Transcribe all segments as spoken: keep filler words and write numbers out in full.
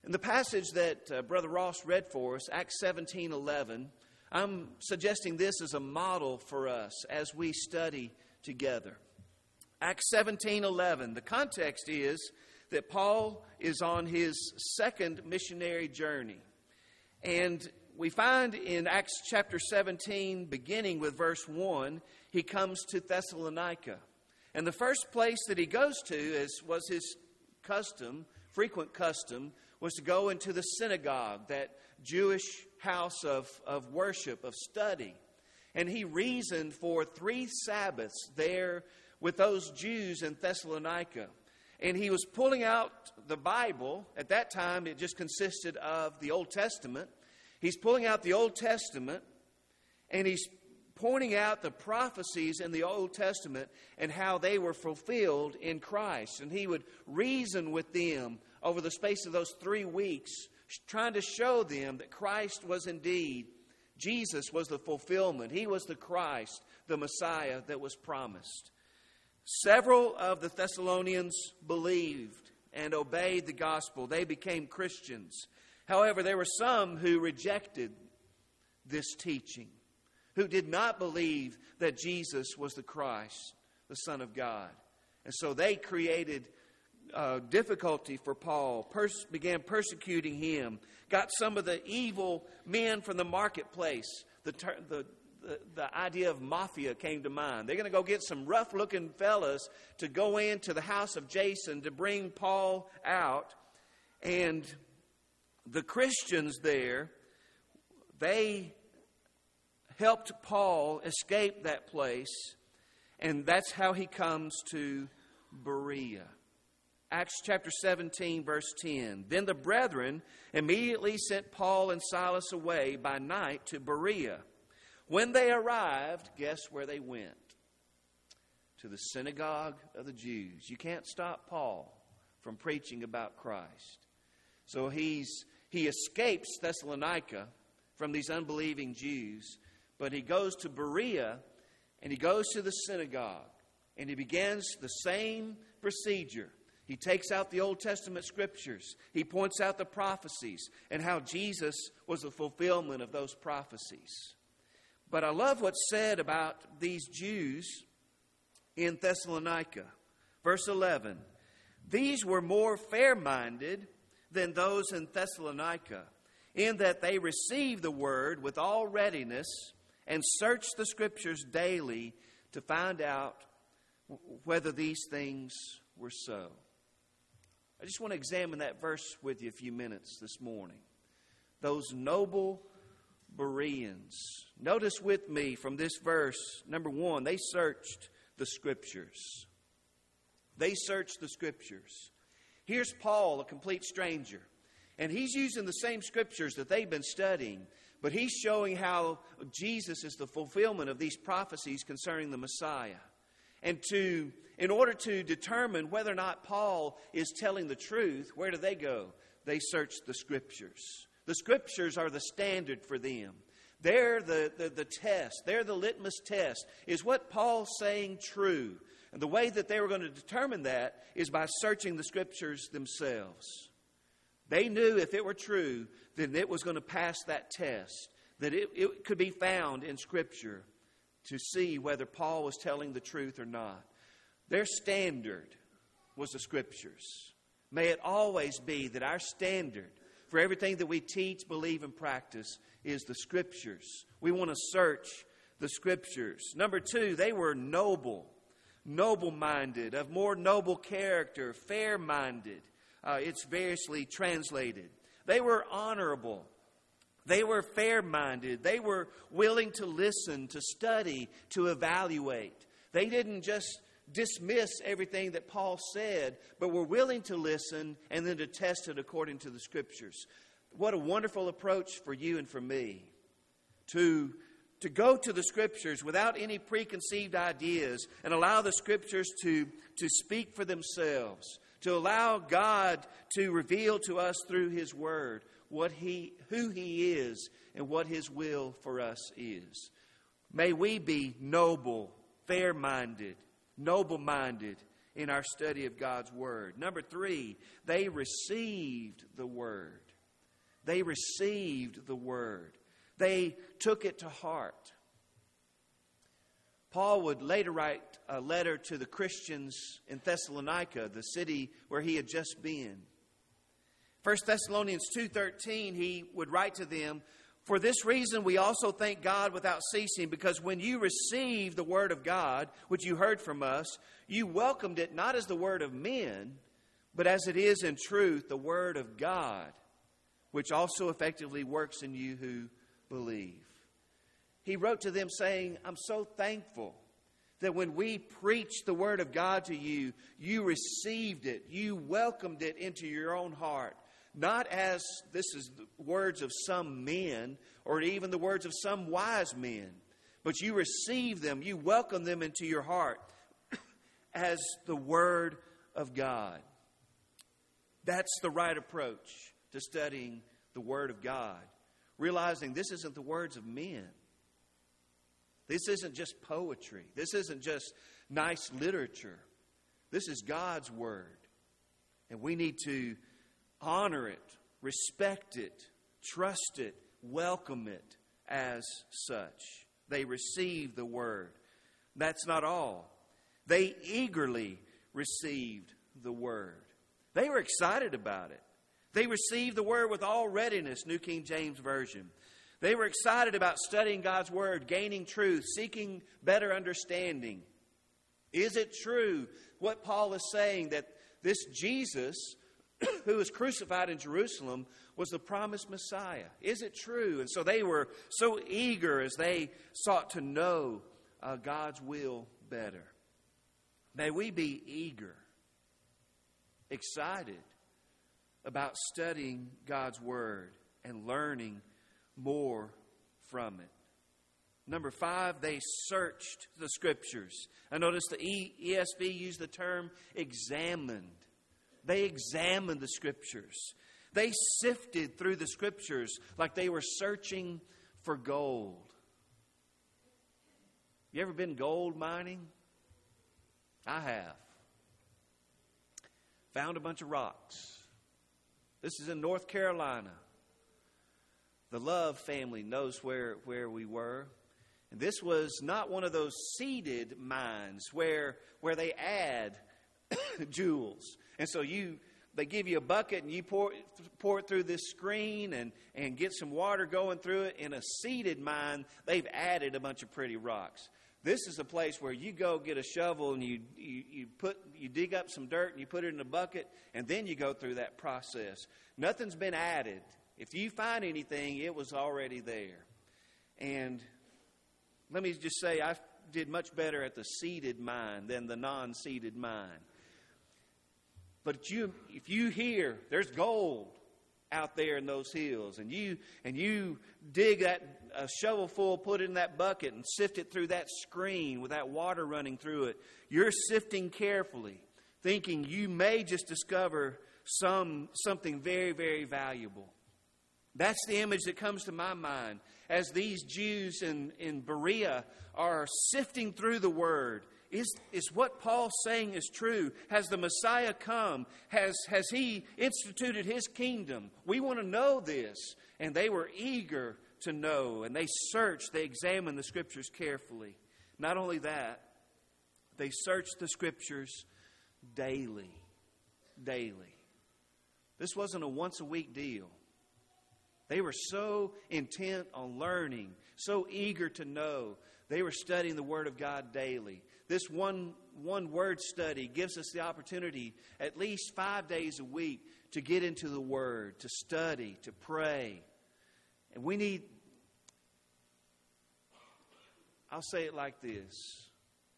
In the passage that uh, Brother Ross read for us, Acts seventeen eleven, I'm suggesting this as a model for us as we study together. Acts seventeen eleven, the context is that Paul is on his second missionary journey. And we find in Acts chapter seventeen, beginning with verse one, he comes to Thessalonica. And the first place that he goes to, as was his custom, frequent custom, was to go into the synagogue, that Jewish house of, of worship, of study. And he reasoned for three Sabbaths there with those Jews in Thessalonica. And he was pulling out the Bible. At that time, it just consisted of the Old Testament. He's pulling out the Old Testament, and he's pointing out the prophecies in the Old Testament and how they were fulfilled in Christ. And he would reason with them over the space of those three weeks, trying to show them that Christ was indeed, Jesus was the fulfillment. He was the Christ, the Messiah that was promised. Several of the Thessalonians believed and obeyed the gospel. They became Christians. However, there were some who rejected this teaching, who did not believe that Jesus was the Christ, the Son of God. And so they created uh, difficulty for Paul, pers- began persecuting him, got some of the evil men from the marketplace. The, ter- the, the, the idea of mafia came to mind. They're going to go get some rough-looking fellas to go into the house of Jason to bring Paul out. And the Christians there, they helped Paul escape that place, and that's how he comes to Berea. Acts chapter seventeen, verse ten. Then the brethren immediately sent Paul and Silas away by night to Berea. When they arrived, guess where they went? To the synagogue of the Jews. You can't stop Paul from preaching about Christ. So he's he escapes Thessalonica from these unbelieving Jews, but he goes to Berea, and he goes to the synagogue, and he begins the same procedure. He takes out the Old Testament scriptures. He points out the prophecies and how Jesus was the fulfillment of those prophecies. But I love what's said about these Jews in Thessalonica. Verse eleven, these were more fair-minded than those in Thessalonica, in that they received the word with all readiness and searched the scriptures daily to find out whether these things were so. I just want to examine that verse with you a few minutes this morning. Those noble Bereans. Notice with me from this verse, number one, they searched the scriptures. They searched the scriptures. Here's Paul, a complete stranger, and he's using the same scriptures that they've been studying, but he's showing how Jesus is the fulfillment of these prophecies concerning the Messiah. And to, in order to determine whether or not Paul is telling the truth, where do they go? They search the scriptures. The scriptures are the standard for them. They're the, the, the test. They're the litmus test. Is what Paul's saying true? And the way that they were going to determine that is by searching the scriptures themselves. They knew if it were true, then it was going to pass that test, that it, it could be found in Scripture to see whether Paul was telling the truth or not. Their standard was the Scriptures. May it always be that our standard for everything that we teach, believe, and practice is the Scriptures. We want to search the Scriptures. Number two, they were noble, noble-minded, of more noble character, fair-minded. Uh, it's variously translated. They were honorable. They were fair-minded. They were willing to listen, to study, to evaluate. They didn't just dismiss everything that Paul said, but were willing to listen and then to test it according to the Scriptures. What a wonderful approach for you and for me. To, to go to the Scriptures without any preconceived ideas and allow the Scriptures to, to speak for themselves. To allow God to reveal to us through His Word what He, who He is and what His will for us is. May we be noble, fair-minded, noble-minded in our study of God's Word. Number three, they received the Word. They received the Word. They took it to heart. Paul would later write a letter to the Christians in Thessalonica, the city where he had just been. First Thessalonians two thirteen, he would write to them, "For this reason we also thank God without ceasing, because when you received the word of God, which you heard from us, you welcomed it not as the word of men, but as it is in truth the word of God, which also effectively works in you who believe." He wrote to them saying, "I'm so thankful that when we preached the word of God to you, you received it, you welcomed it into your own heart. Not as this is the words of some men or even the words of some wise men, but you received them, you welcomed them into your heart as the word of God." That's the right approach to studying the word of God. Realizing this isn't the words of men. This isn't just poetry. This isn't just nice literature. This is God's word. And we need to honor it, respect it, trust it, welcome it as such. They received the word. That's not all. They eagerly received the word. They were excited about it. They received the word with all readiness, New King James Version. They were excited about studying God's word, gaining truth, seeking better understanding. Is it true what Paul is saying, that this Jesus who was crucified in Jerusalem was the promised Messiah? Is it true? And so they were so eager as they sought to know uh, God's will better. May we be eager, excited about studying God's word and learning more from it. Number five, they searched the Scriptures. I notice the E S V used the term examined. They examined the Scriptures. They sifted through the Scriptures like they were searching for gold. You ever been gold mining? I have. Found a bunch of rocks. This is in North Carolina. The Love family knows where, where we were. And this was not one of those seeded mines where, where they add jewels. And so you they give you a bucket and you pour, pour it through this screen and, and get some water going through it. In a seeded mine, they've added a bunch of pretty rocks. This is a place where you go get a shovel and you, you, you, put, you dig up some dirt and you put it in a bucket, and then you go through that process. Nothing's been added. If you find anything, it was already there. And let me just say, I did much better at the seeded mine than the non-seeded mine. But you, if you hear there's gold out there in those hills, and you and you dig that a shovel full, put it in that bucket, and sift it through that screen with that water running through it, you're sifting carefully, thinking you may just discover some something very, very valuable. That's the image that comes to my mind as these Jews in, in Berea are sifting through the Word. Is, is what Paul's saying is true? Has the Messiah come? Has, has He instituted His kingdom? We want to know this. And they were eager to know. And they searched, they examined the Scriptures carefully. Not only that, they searched the Scriptures daily. Daily. This wasn't a once-a-week deal. They were so intent on learning, so eager to know. They were studying the Word of God daily. This one, one word study gives us the opportunity at least five days a week to get into the Word, to study, to pray. And we need, I'll say it like this.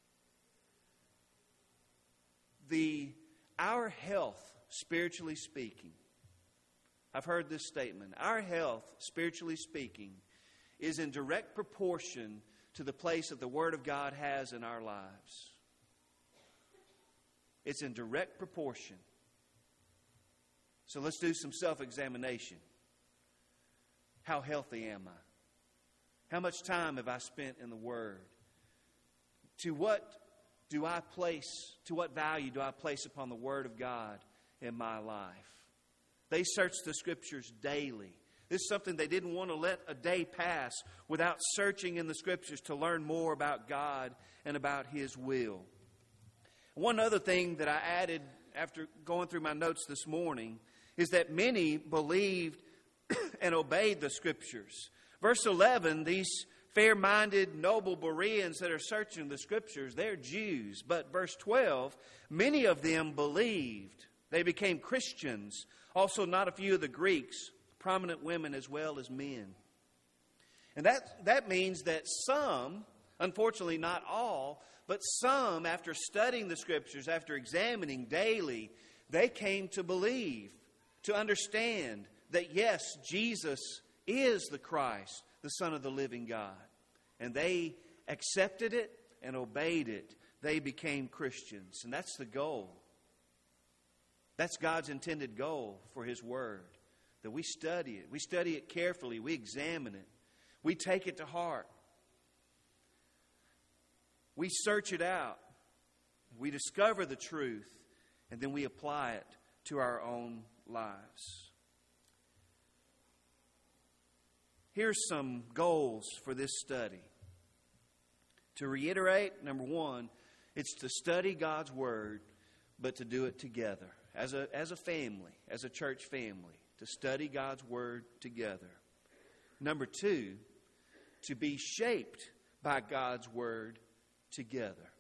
The, our health, spiritually speaking, I've heard this statement. Our health, spiritually speaking, is in direct proportion to the place that the Word of God has in our lives. It's in direct proportion. So let's do some self-examination. How healthy am I? How much time have I spent in the Word? To what do I place, to what value do I place upon the Word of God in my life? They searched the Scriptures daily. This is something they didn't want to let a day pass without searching in the Scriptures to learn more about God and about His will. One other thing that I added after going through my notes this morning is that many believed and obeyed the Scriptures. Verse eleven, these fair-minded, noble Bereans that are searching the Scriptures, they're Jews. But verse twelve, many of them believed. They became Christians. Also, not a few of the Greeks, prominent women as well as men. And that, that means that some, unfortunately not all, but some, after studying the Scriptures, after examining daily, they came to believe, to understand that yes, Jesus is the Christ, the Son of the living God. And they accepted it and obeyed it. They became Christians. And that's the goal. That's God's intended goal for His Word. That we study it. We study it carefully. We examine it. We take it to heart. We search it out. We discover the truth. And then we apply it to our own lives. Here's some goals for this study. To reiterate, number one, it's to study God's Word, but to do it together. As a, as a family, as a church family, to study God's Word together. Number two, to be shaped by God's Word together.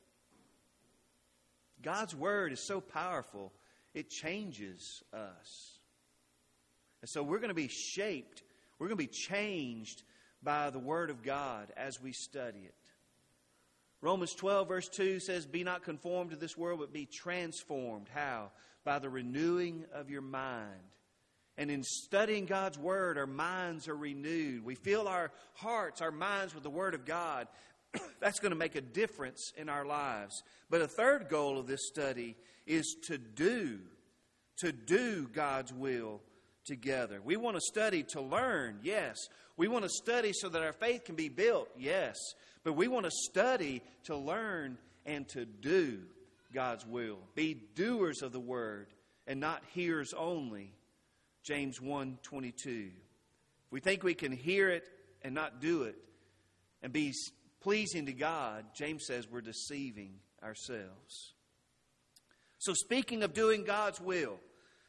God's Word is so powerful, it changes us. And so we're going to be shaped, we're going to be changed by the Word of God as we study it. Romans twelve verse two says, be not conformed to this world, but be transformed. How? By the renewing of your mind. And in studying God's Word, our minds are renewed. We fill our hearts, our minds with the Word of God. That's going to make a difference in our lives. But a third goal of this study is to do, to do God's will together. We want to study to learn, yes. We want to study so that our faith can be built, yes. But we want to study to learn and to do God's will. Be doers of the Word and not hearers only. James one twenty-two. If we think we can hear it and not do it and be pleasing to God, James says we're deceiving ourselves. So speaking of doing God's will,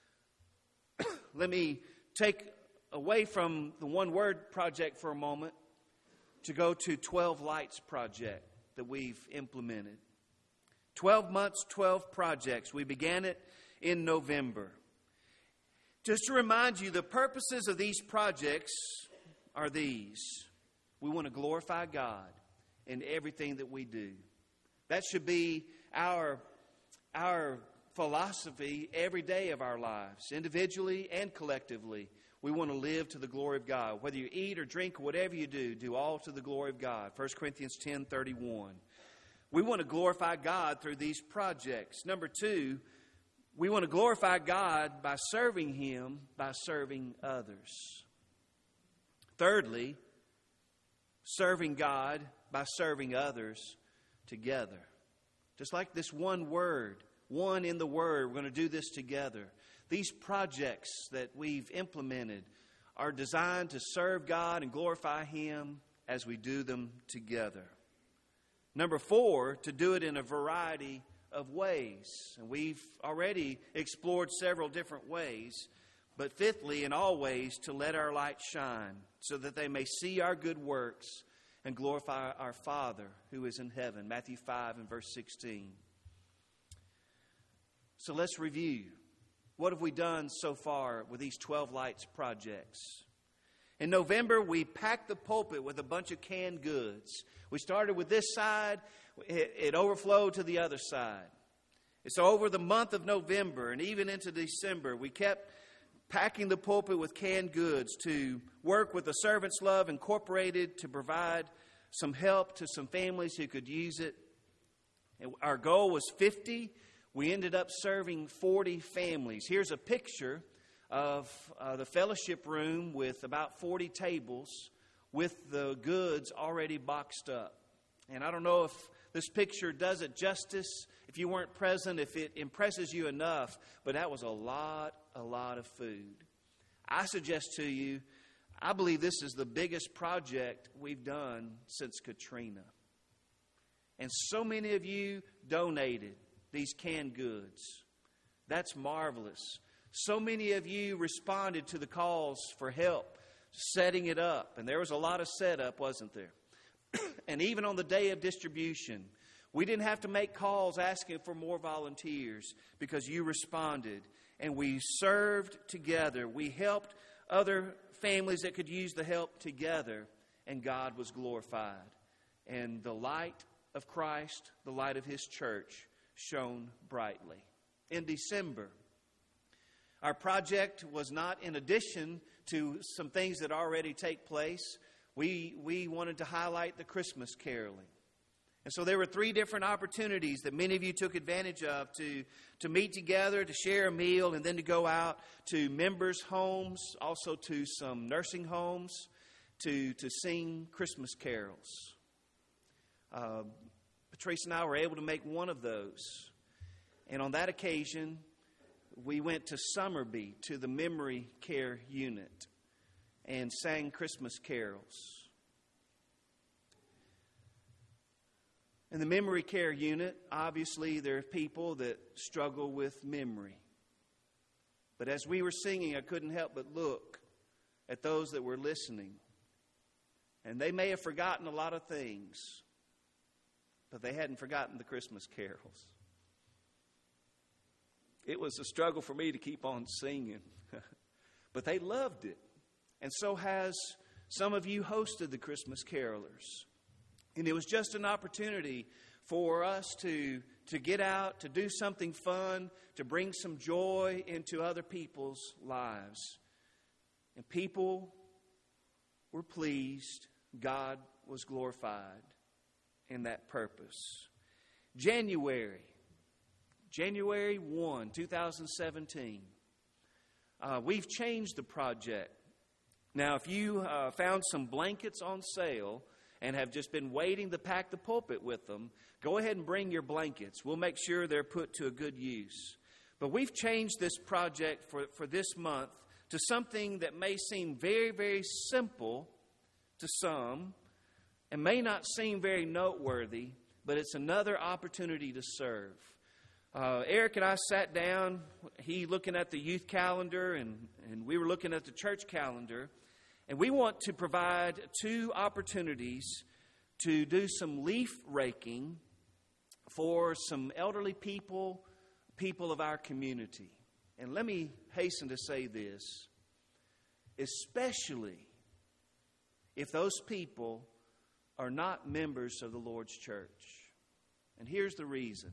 let me take away from the One Word project for a moment to go to twelve Lights project that we've implemented. twelve months, twelve projects. We began it in November. Just to remind you, the purposes of these projects are these. We want to glorify God in everything that we do. That should be our, our philosophy every day of our lives, individually and collectively. We want to live to the glory of God. Whether you eat or drink or whatever you do, do all to the glory of God. First Corinthians ten thirty-one. We want to glorify God through these projects. Number two, we want to glorify God by serving Him, by serving others. Thirdly, serving God by serving others together. Just like this one word, one in the Word, we're going to do this together. These projects that we've implemented are designed to serve God and glorify Him as we do them together. Number four, to do it in a variety of ways. And we've already explored several different ways. But fifthly, in all ways, to let our light shine so that they may see our good works and glorify our Father who is in heaven. Matthew five and verse sixteen. So let's review. What have we done so far with these twelve Lights projects? In November, we packed the pulpit with a bunch of canned goods. We started with this side. It, it overflowed to the other side. So over the month of November and even into December, we kept packing the pulpit with canned goods to work with the Servants Love Incorporated to provide some help to some families who could use it. And our goal was fifty. We ended up serving forty families. Here's a picture of uh, the fellowship room with about forty tables with the goods already boxed up. And I don't know if this picture does it justice if you weren't present, if it impresses you enough. But that was a lot, a lot of food. I suggest to you, I believe this is the biggest project we've done since Katrina. And so many of you donated these canned goods. That's marvelous. So many of you responded to the calls for help, setting it up. And there was a lot of setup, wasn't there? And even on the day of distribution, we didn't have to make calls asking for more volunteers because you responded. And we served together. We helped other families that could use the help together. And God was glorified. And the light of Christ, the light of His church, shone brightly. In December, our project was not in addition to some things that already take place. We, we wanted to highlight the Christmas caroling. And so there were three different opportunities that many of you took advantage of to, to meet together, to share a meal, and then to go out to members' homes, also to some nursing homes, to, to sing Christmas carols. Uh, Patrice and I were able to make one of those. And on that occasion, we went to Summerby, to the memory care unit, and sang Christmas carols. In the memory care unit, obviously there are people that struggle with memory. But as we were singing, I couldn't help but look at those that were listening. And they may have forgotten a lot of things, but they hadn't forgotten the Christmas carols. It was a struggle for me to keep on singing. But they loved it. And so has some of you hosted the Christmas carolers. And it was just an opportunity for us to, to get out, to do something fun, to bring some joy into other people's lives. And people were pleased. God was glorified in that purpose. January. January first, twenty seventeen. Uh, we've changed the project. Now, if you uh, found some blankets on sale and have just been waiting to pack the pulpit with them, go ahead and bring your blankets. We'll make sure they're put to a good use. But we've changed this project for, for this month to something that may seem very, very simple to some and may not seem very noteworthy, but it's another opportunity to serve. Uh, Eric and I sat down, he looking at the youth calendar, and, and we were looking at the church calendar. And we want to provide two opportunities to do some leaf raking for some elderly people, people of our community. And let me hasten to say this, especially if those people are not members of the Lord's church. And here's the reason.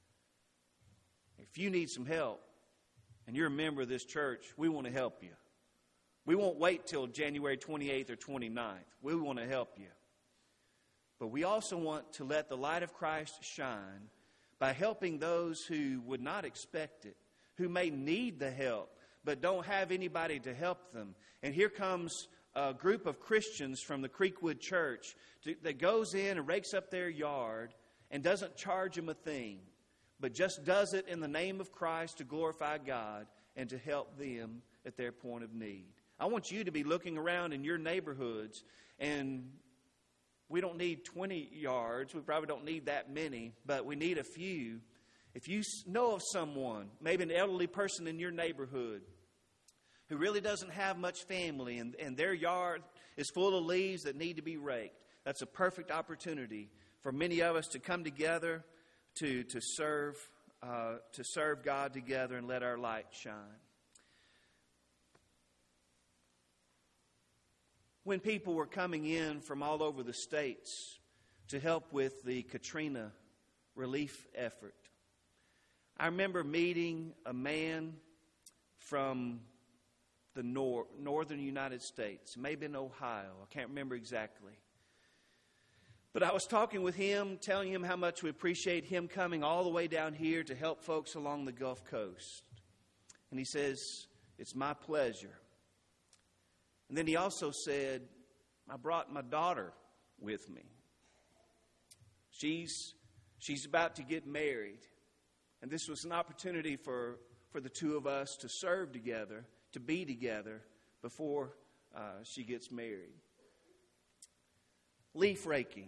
If you need some help and you're a member of this church, we want to help you. We won't wait till January twenty-eighth or twenty-ninth. We want to help you. But we also want to let the light of Christ shine by helping those who would not expect it, who may need the help, but don't have anybody to help them. And here comes a group of Christians from the Creekwood Church to, that goes in and rakes up their yard and doesn't charge them a thing, but just does it in the name of Christ to glorify God and to help them at their point of need. I want you to be looking around in your neighborhoods, and we don't need twenty yards. We probably don't need that many, but we need a few. If you know of someone, maybe an elderly person in your neighborhood who really doesn't have much family, and, and their yard is full of leaves that need to be raked, that's a perfect opportunity for many of us to come together to, to serve uh, to serve God together and let our light shine. When people were coming in from all over the states to help with the Katrina relief effort, I remember meeting a man from the nor- northern United States, maybe in Ohio. I can't remember exactly. But I was talking with him, telling him how much we appreciate him coming all the way down here to help folks along the Gulf Coast. And he says, "It's my pleasure." And then he also said, "I brought my daughter with me. She's She's about to get married. And this was an opportunity for, for the two of us to serve together, to be together before uh, she gets married. Leaf raking.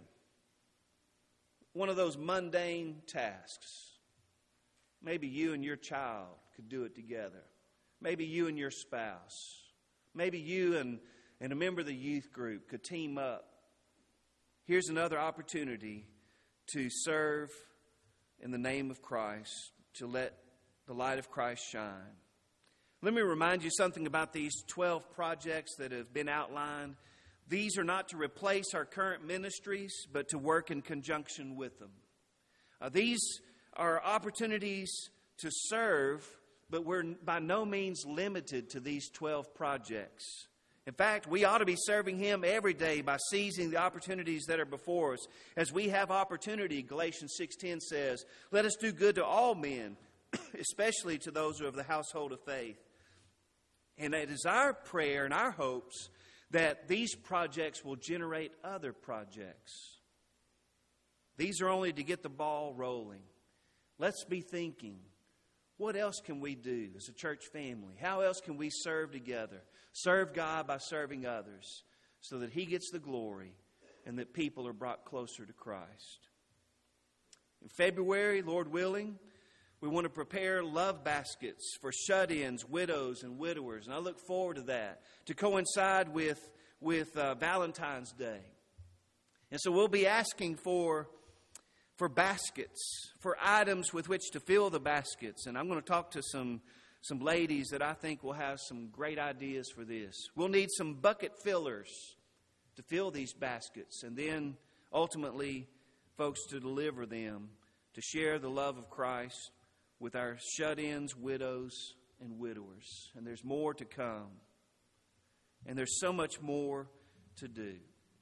One of those mundane tasks. Maybe you and your child could do it together. Maybe you and your spouse. Maybe you and, and a member of the youth group could team up. Here's another opportunity to serve in the name of Christ, to let the light of Christ shine. Let me remind you something about these twelve projects that have been outlined. These are not to replace our current ministries, but to work in conjunction with them. Uh, these are opportunities to serve, but we're by no means limited to these twelve projects. In fact, we ought to be serving Him every day by seizing the opportunities that are before us. As we have opportunity, Galatians six ten says, let us do good to all men, especially to those who are of the household of faith. And it is our prayer and our hopes that these projects will generate other projects. These are only to get the ball rolling. Let's be thinking, what else can we do as a church family? How else can we serve together? Serve God by serving others so that He gets the glory and that people are brought closer to Christ. In February, Lord willing, we want to prepare love baskets for shut-ins, widows, and widowers. And I look forward to that, to coincide with, with uh, Valentine's Day. And so we'll be asking for, for baskets, for items with which to fill the baskets. And I'm going to talk to some, some ladies that I think will have some great ideas for this. We'll need some bucket fillers to fill these baskets. And then, ultimately, folks to deliver them, to share the love of Christ with our shut-ins, widows, and widowers. And there's more to come. And there's so much more to do.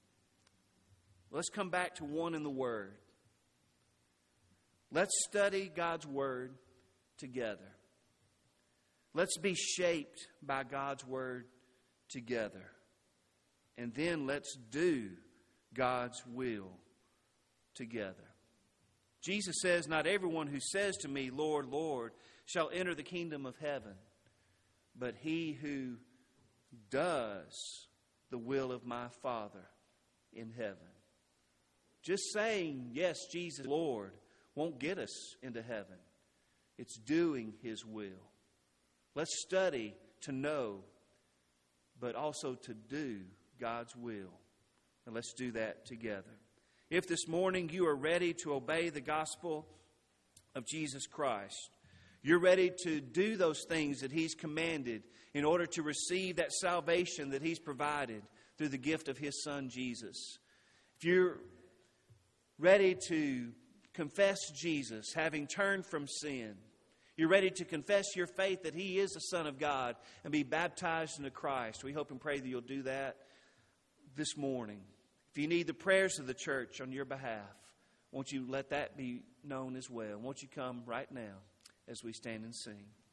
Let's come back to one in the Word. Let's study God's Word together. Let's be shaped by God's Word together. And then let's do God's will together. Jesus says, not everyone who says to me, Lord, Lord, shall enter the kingdom of heaven, but he who does the will of my Father in heaven. Just saying, yes, Jesus, Lord, won't get us into heaven. It's doing His will. Let's study to know, but also to do God's will. And let's do that together. If this morning you are ready to obey the gospel of Jesus Christ, you're ready to do those things that He's commanded in order to receive that salvation that He's provided through the gift of His Son, Jesus. If you're ready to confess Jesus, having turned from sin, you're ready to confess your faith that He is the Son of God and be baptized into Christ, we hope and pray that you'll do that this morning. If you need the prayers of the church on your behalf, won't you let that be known as well? Won't you come right now as we stand and sing?